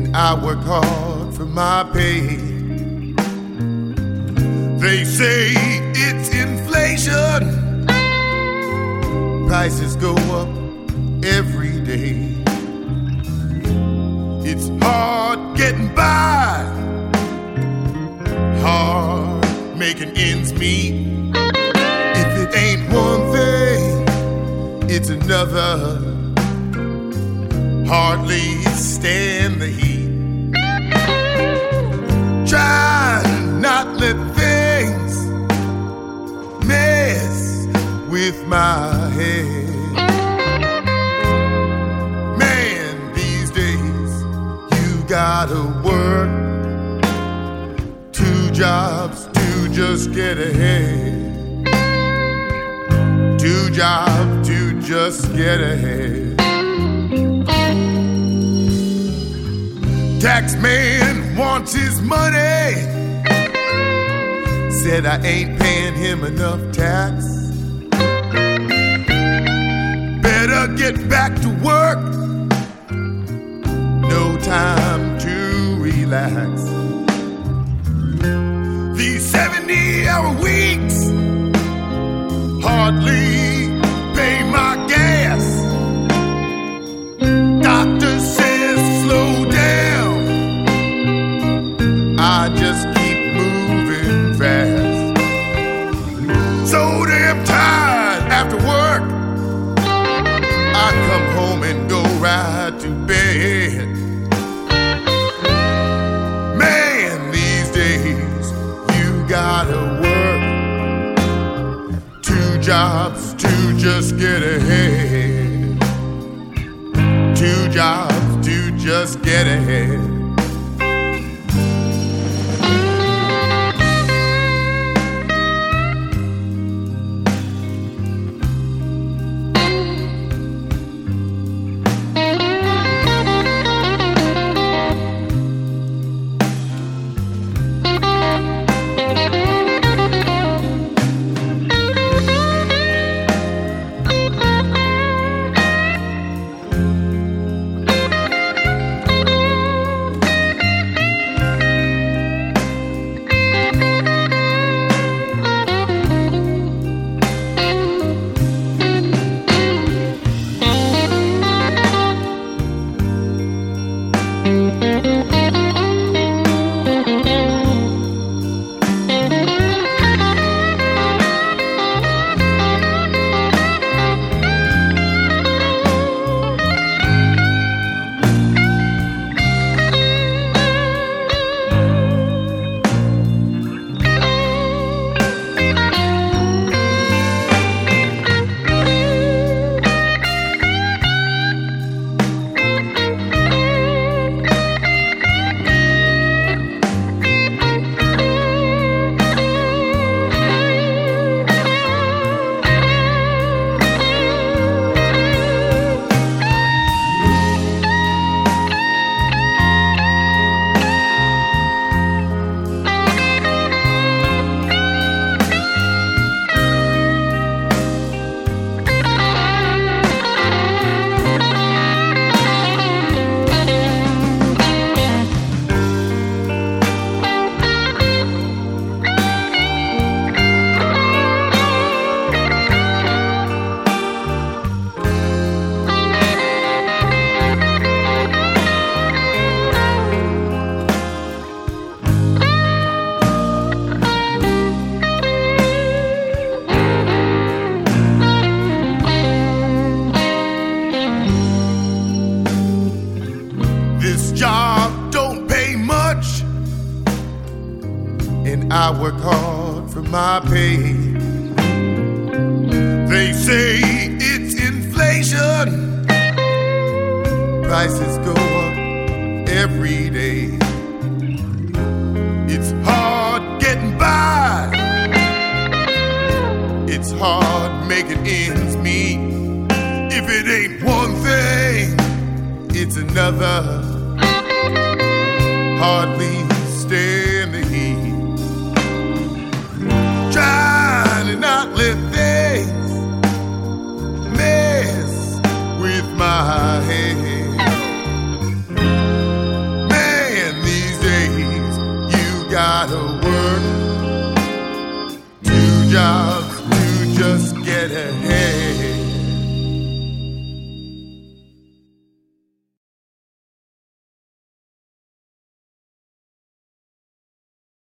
and I work hard for my pay. They say it's inflation, prices go up every day. It's hard getting by, hard making ends meet. If it ain't one thing, it's another. Hardly stand the heat. Try to not let things mess with my head. Man, these days you gotta work 2 jobs to just get ahead. 2 jobs to just get ahead. Taxman wants his money. Said I ain't paying him enough tax. Better get back to work. No time to relax. These 70-hour weeks hardly pay my gas. Doctor says slow down. I just keep moving fast. So damn tired after work, I come home and go right to bed. Man, these days you gotta work 2 jobs to just get ahead. 2 jobs to just get ahead. I work hard for my pay. They say it's inflation, prices go up every day. It's hard getting by, it's hard making ends meet. If it ain't one thing, it's another. Hardly stand the heat. Trying to not let things mess with my head. jobs to just get ahead.